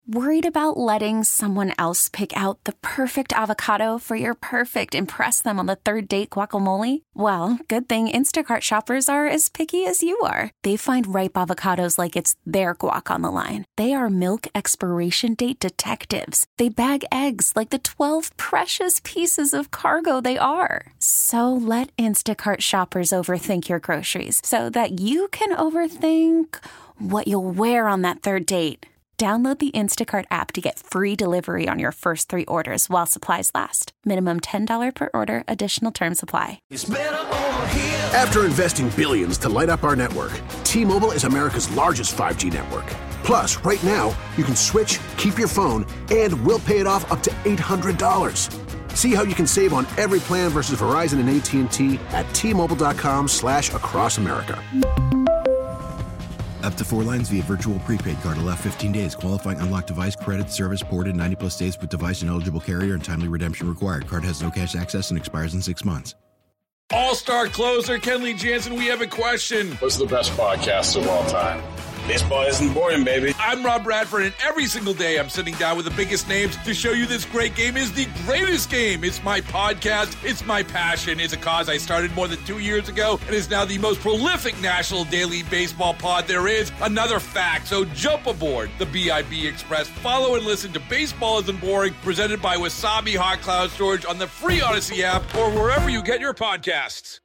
Worried about letting someone else pick out the perfect avocado for your perfect impress them on the third date guacamole? Well, good thing Instacart shoppers are as picky as you are. They find ripe avocados like it's their guac on the line. They are milk expiration date detectives. They bag eggs like the 12 precious pieces of cargo they are. So let Instacart shoppers overthink your groceries so that you can overthink what you'll wear on that third date. Download the Instacart app to get free delivery on your first 3 orders while supplies last. Minimum $10 per order. Additional terms apply. After investing billions to light up our network, T-Mobile is America's largest 5G network. Plus, right now, you can switch, keep your phone, and we'll pay it off up to $800. See how you can save on every plan versus Verizon and AT&T at T-Mobile.com/across America. Up to 4 lines via virtual prepaid card. Allow 15 days. Qualifying unlocked device credit service ported 90-plus days with device and eligible carrier and timely redemption required. Card has no cash access and expires in 6 months. All-star closer Kenley Jansen, we have a question. What's the best podcast of all time? Baseball isn't boring, baby. I'm Rob Bradford, and every single day I'm sitting down with the biggest names to show you this great game is the greatest game. It's my podcast. It's my passion. It's a cause I started more than 2 years ago and is now the most prolific national daily baseball pod there is. Another fact. So jump aboard the BIB Express. Follow and listen to Baseball Isn't Boring, presented by Wasabi Hot Cloud Storage on the free Odyssey app or wherever you get your podcasts.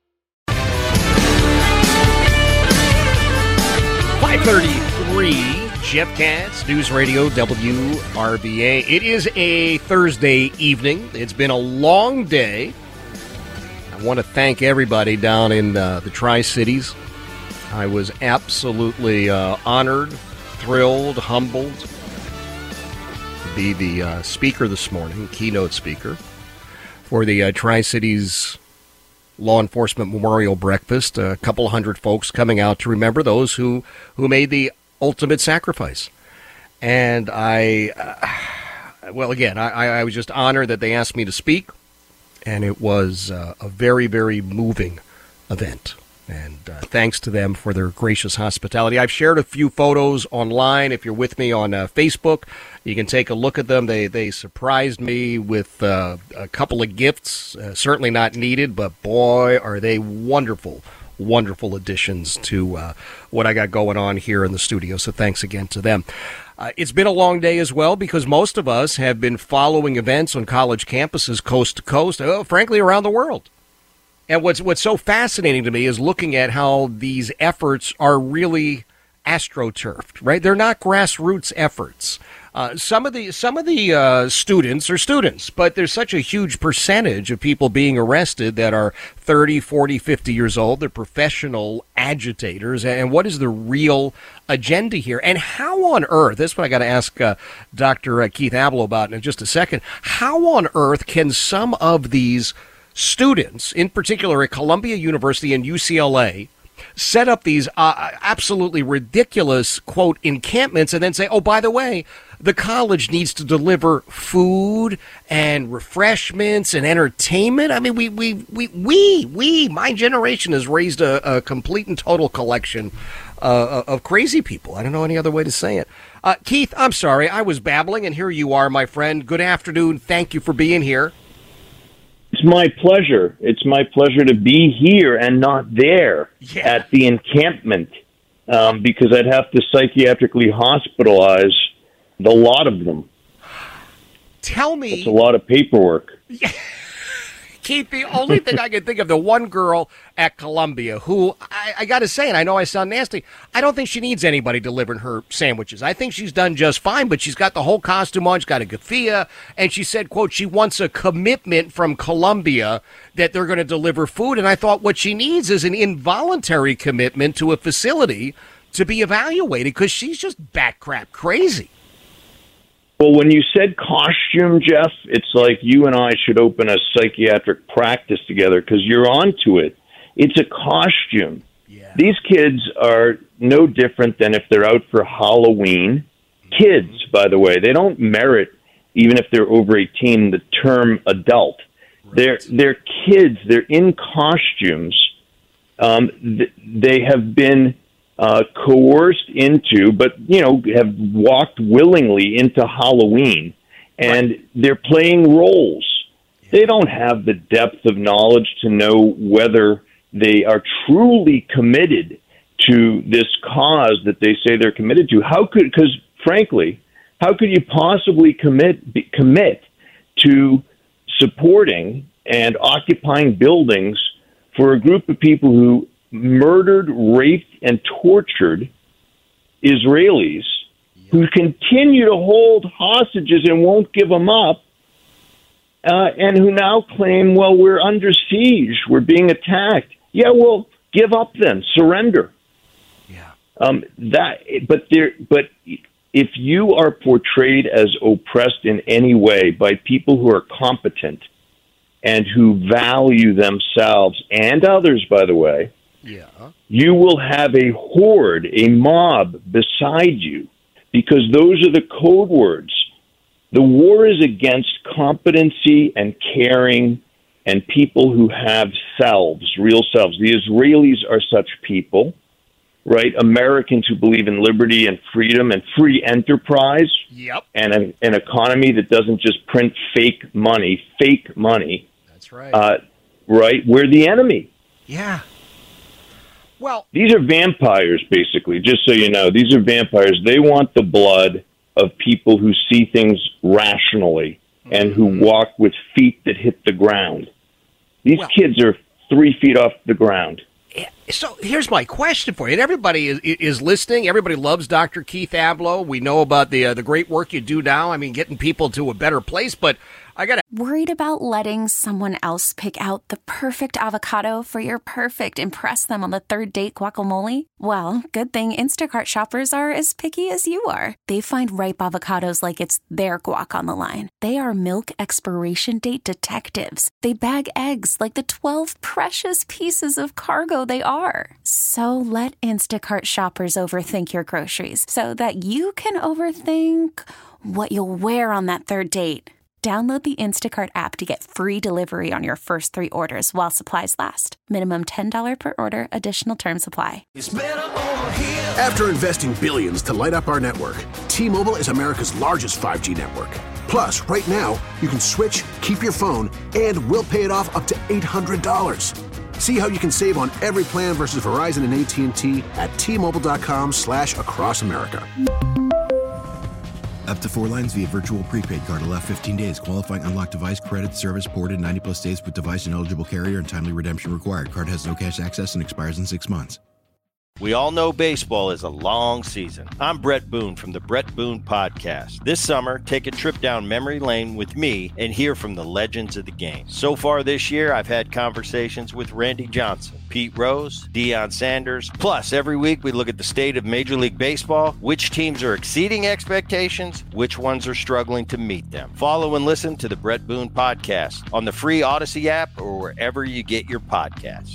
5:33, Jeff Katz, News Radio WRBA. It is a Thursday evening. It's been a long day. I want to thank everybody down in the Tri-Cities. I was absolutely honored, thrilled, humbled to be the speaker this morning, keynote speaker, for the Tri-Cities Law Enforcement Memorial Breakfast. A couple hundred folks coming out to remember those who made the ultimate sacrifice. And I was just honored that they asked me to speak, and it was a very, very moving event. And thanks to them for their gracious hospitality. I've shared a few photos online. If you're with me on Facebook, you can take a look at them. They surprised me with a couple of gifts, certainly not needed, but boy, are they wonderful, wonderful additions to what I got going on here in the studio. So thanks again to them. It's been a long day as well because most of us have been following events on college campuses coast to coast, frankly, around the world. And what's so fascinating to me is looking at how these efforts are really astroturfed, right? They're not grassroots efforts. Some of the students are students, but there's such a huge percentage of people being arrested that are 30, 40, 50 years old. They're professional agitators. And what is the real agenda here? And how on earth, this is what I got to ask Dr. Keith Ablow about in just a second, how on earth can some of these students, in particular at Columbia University and UCLA, set up these absolutely ridiculous, quote, encampments and then say, oh, by the way, the college needs to deliver food and refreshments and entertainment? I mean, my generation has raised a complete and total collection of crazy people. I don't know any other way to say it. Keith, I'm sorry, I was babbling, and here you are, my friend. Good afternoon. Thank you for being here. It's my pleasure. It's my pleasure to be here and not there at the encampment because I'd have to psychiatrically hospitalize the lot of them. Tell me. It's a lot of paperwork. Keith, the only thing I can think of, the one girl at Columbia who, I got to say, and I know I sound nasty, I don't think she needs anybody delivering her sandwiches. I think she's done just fine, but she's got the whole costume on. She's got a gafia, and she said, quote, she wants a commitment from Columbia that they're going to deliver food. And I thought what she needs is an involuntary commitment to a facility to be evaluated because she's just bat crap crazy. Well, when you said costume, Jeff, it's like you and I should open a psychiatric practice together because you're onto it. It's a costume. Yeah. These kids are no different than if they're out for Halloween. Kids, by the way, they don't merit, even if they're over 18, the term adult. Right. They're kids. They're in costumes. They have been coerced into, but, have walked willingly into Halloween, and they're playing roles. They don't have the depth of knowledge to know whether they are truly committed to this cause that they say they're committed to. Because frankly, how could you possibly commit to supporting and occupying buildings for a group of people who murdered, raped, and tortured Israelis who continue to hold hostages and won't give them up, and who now claim, well, we're under siege, we're being attacked. Yeah, well, give up then, surrender. Yeah. But if you are portrayed as oppressed in any way by people who are competent and who value themselves and others, by the way, you will have a horde, a mob beside you, because those are the code words. The war is against competency and caring and people who have selves, real selves. The Israelis are such people, right? Americans who believe in liberty and freedom and free enterprise, and an economy that doesn't just print fake money. That's right. Right? We're the enemy. Yeah. Well, these are vampires, basically, just so you know. These are vampires. They want the blood of people who see things rationally and who walk with feet that hit the ground. These kids are 3 feet off the ground. So here's my question for you. And everybody is listening. Everybody loves Dr. Keith Abloh. We know about the great work you do now. I mean, getting people to a better place. But I got to... Worried about letting someone else pick out the perfect avocado for your perfect impress them on the third date guacamole? Well, good thing Instacart shoppers are as picky as you are. They find ripe avocados like it's their guac on the line. They are milk expiration date detectives. They bag eggs like the 12 precious pieces of cargo they are. So let Instacart shoppers overthink your groceries so that you can overthink what you'll wear on that third date. Download the Instacart app to get free delivery on your first 3 orders while supplies last. Minimum $10 per order. Additional terms apply. After investing billions to light up our network, T-Mobile is America's largest 5G network. Plus, right now, you can switch, keep your phone, and we'll pay it off up to $800. See how you can save on every plan versus Verizon and AT&T at T-Mobile.com/across America. Up to 4 lines via virtual prepaid card. Allow 15 days. Qualifying unlocked device credit service ported 90-plus days with device and eligible carrier and timely redemption required. Card has no cash access and expires in 6 months. We all know baseball is a long season. I'm Brett Boone from the Brett Boone Podcast. This summer, take a trip down memory lane with me and hear from the legends of the game. So far this year, I've had conversations with Randy Johnson, Pete Rose, Deion Sanders. Plus, every week we look at the state of Major League Baseball, which teams are exceeding expectations, which ones are struggling to meet them. Follow and listen to the Brett Boone Podcast on the free Odyssey app or wherever you get your podcasts.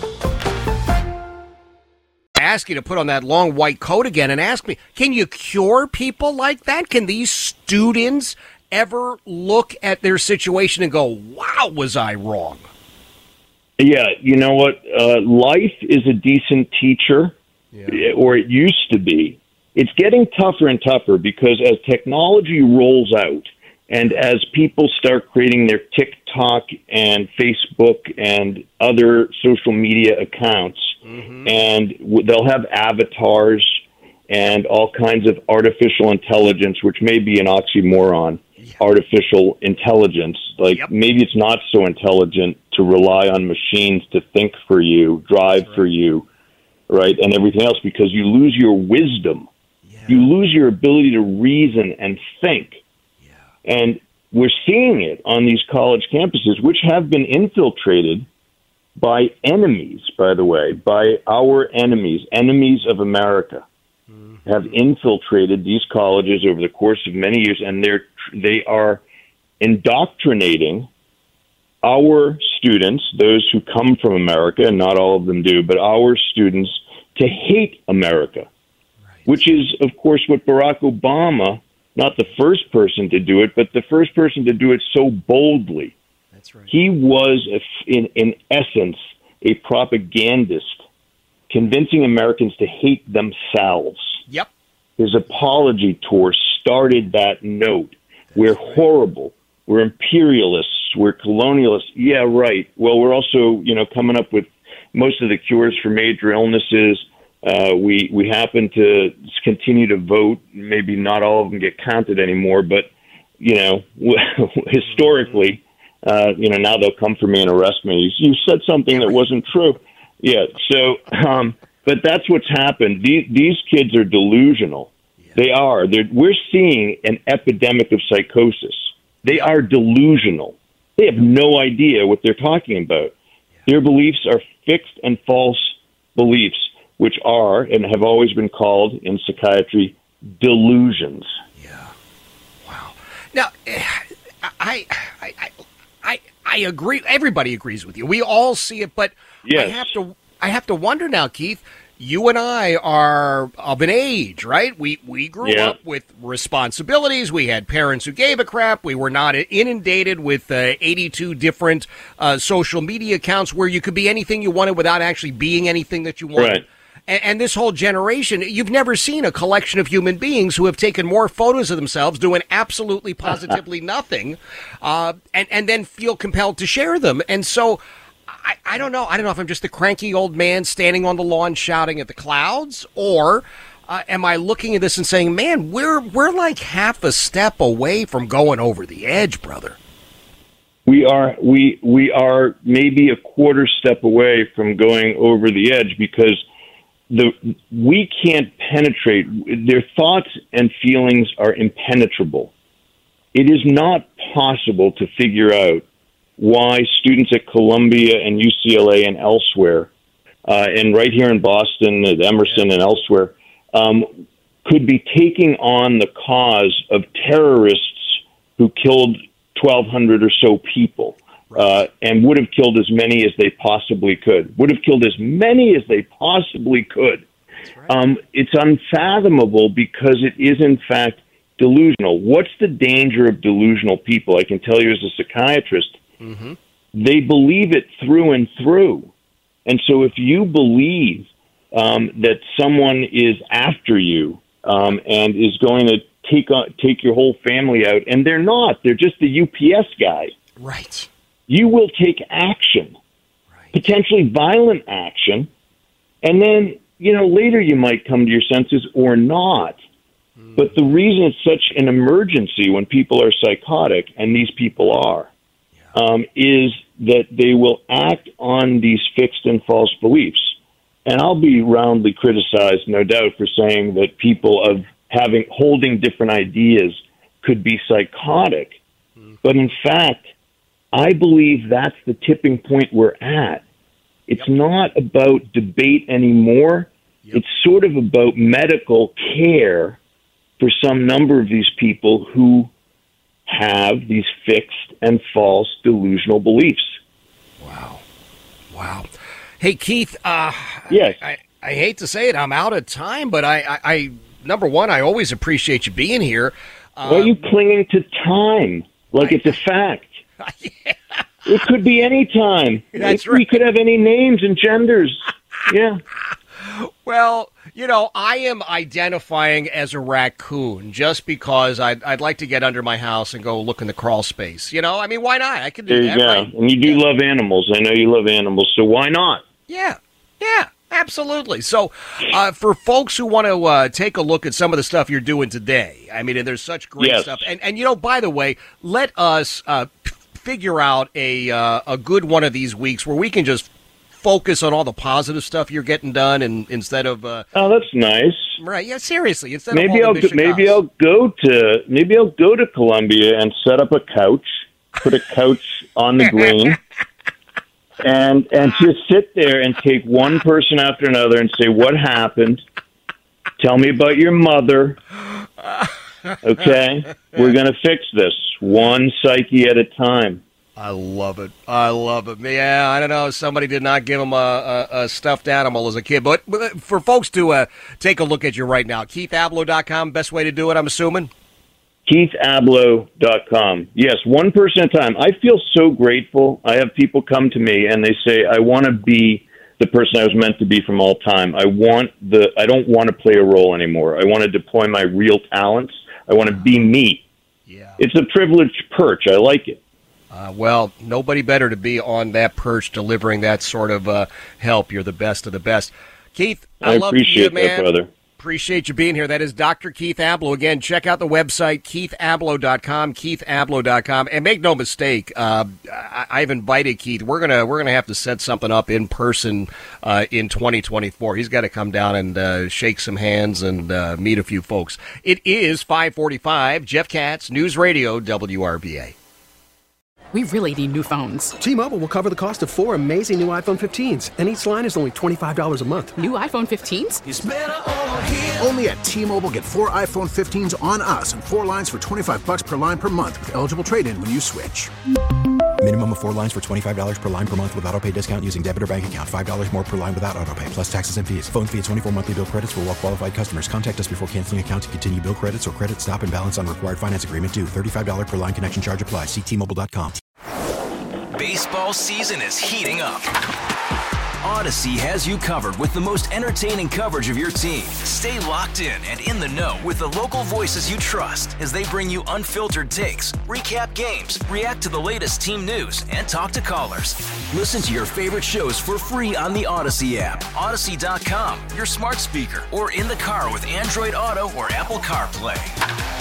Ask you to put on that long white coat again and ask me, can you cure people like that? Can these students ever look at their situation and go, wow, was I wrong? Yeah, you know what? Life is a decent teacher, or it used to be. It's getting tougher and tougher because as technology rolls out and as people start creating their TikTok and Facebook and other social media accounts, and they'll have avatars and all kinds of artificial intelligence, which may be an oxymoron, artificial intelligence. Maybe it's not so intelligent to rely on machines to think for you, drive for you, right, and everything else, because you lose your wisdom. You lose your ability to reason and think. And we're seeing it on these college campuses, which have been infiltrated by enemies, by the way, by our enemies of America, have infiltrated these colleges over the course of many years, and they are indoctrinating our students, those who come from America, and not all of them do, but our students, to hate America, which is, of course, what Barack Obama, not the first person to do it, but the first person to do it so boldly. That's right. He was, in essence, a propagandist convincing Americans to hate themselves. Yep. His apology tour started that note. We're horrible. We're imperialists. We're colonialists. Yeah, right. Well, we're also, coming up with most of the cures for major illnesses. We happen to continue to vote. Maybe not all of them get counted anymore, but, historically, now they'll come for me and arrest me. You said something that wasn't true. Yeah. So, but that's what's happened. These kids are delusional. They are. We're seeing an epidemic of psychosis. They are delusional. They have no idea what they're talking about. Their beliefs are fixed and false beliefs, which are and have always been called in psychiatry delusions. Yeah. Wow. Now, I agree. Everybody agrees with you. We all see it, but yes. I have to wonder now, Keith. You and I are of an age, right? We grew up with responsibilities. We had parents who gave a crap. We were not inundated with 82 different social media accounts where you could be anything you wanted without actually being anything that you wanted. Right. And this whole generation, you've never seen a collection of human beings who have taken more photos of themselves doing absolutely positively nothing and then feel compelled to share them. And so I don't know. I don't know if I'm just a cranky old man standing on the lawn shouting at the clouds, or am I looking at this and saying, man, we're like half a step away from going over the edge, brother. We are maybe a quarter step away from going over the edge because we can't penetrate. Their thoughts and feelings are impenetrable. It is not possible to figure out why students at Columbia and UCLA and elsewhere, and right here in Boston, at Emerson and elsewhere, could be taking on the cause of terrorists who killed 1,200 or so people, and would have killed as many as they possibly could. Right. It's unfathomable because it is, in fact, delusional. What's the danger of delusional people? I can tell you as a psychiatrist, mm-hmm. They believe it through and through. And so if you believe that someone is after you and is going to take your whole family out, and they're not, they're just the UPS guy. Right. You will take action, potentially violent action, and then, later you might come to your senses or not. But the reason it's such an emergency when people are psychotic, and these people are, is that they will act on these fixed and false beliefs. And I'll be roundly criticized, no doubt, for saying that people holding different ideas could be psychotic. But in fact, I believe that's the tipping point we're at. It's not about debate anymore. It's sort of about medical care for some number of these people who have these fixed and false delusional beliefs. Wow. Hey, Keith, yes. I hate to say it, I'm out of time, but I number one, I always appreciate you being here. Why are you clinging to time like it's a fact? Yeah. It could be any time. That's right. We could have any names and genders. Yeah. Well, I am identifying as a raccoon just because I'd like to get under my house and go look in the crawl space. Why not? I can do that. Right? And you do love animals. I know you love animals, so why not? Yeah, absolutely. So for folks who want to take a look at some of the stuff you're doing today, and there's such great stuff. And by the way, let us figure out a good one of these weeks where we can just focus on all the positive stuff you're getting done, and instead of oh, that's nice. Right? Yeah, seriously. Instead maybe of I'll go to Columbia and set up a couch, put a couch on the green, and just sit there and take one person after another and say, "What happened? Tell me about your mother." Okay, we're gonna fix this one psyche at a time. I love it. Yeah, I don't know. Somebody did not give him a stuffed animal as a kid. But for folks to take a look at you right now, KeithAblow.com, best way to do it, I'm assuming? KeithAblow.com. Yes, one person at a time. I feel so grateful. I have people come to me and they say, I want to be the person I was meant to be from all time. I don't want to play a role anymore. I want to deploy my real talents. I want to be me. Yeah. It's a privileged perch. I like it. Well, nobody better to be on that perch delivering that sort of help. You're the best of the best. Keith, I love appreciate you, man. that, brother. Appreciate you being here. That is Dr. Keith Ablow. Again, check out the website, keithablow.com, keithablow.com. And make no mistake, I've invited Keith. We're gonna have to set something up in person in 2024. He's got to come down and shake some hands and meet a few folks. It is 5:45. Jeff Katz, News Radio, WRVA. We really need new phones. T-Mobile will cover the cost of 4 amazing new iPhone 15s, and each line is only $25 a month. New iPhone 15s? It's better over here. Only at T-Mobile, get 4 iPhone 15s on us and 4 lines for $25 per line per month with eligible trade-in when you switch. Minimum of 4 lines for $25 per line per month with autopay discount using debit or bank account. $5 more per line without autopay, plus taxes and fees. Phone fee at 24 monthly bill credits for well-qualified customers. Contact us before canceling account to continue bill credits or credit stop and balance on required finance agreement due. $35 per line connection charge applies. See T-Mobile.com. Baseball season is heating up. Odyssey has you covered with the most entertaining coverage of your team. Stay locked in and in the know with the local voices you trust as they bring you unfiltered takes, recap games, react to the latest team news, and talk to callers. Listen to your favorite shows for free on the Odyssey app, Odyssey.com, your smart speaker, or in the car with Android Auto or Apple CarPlay.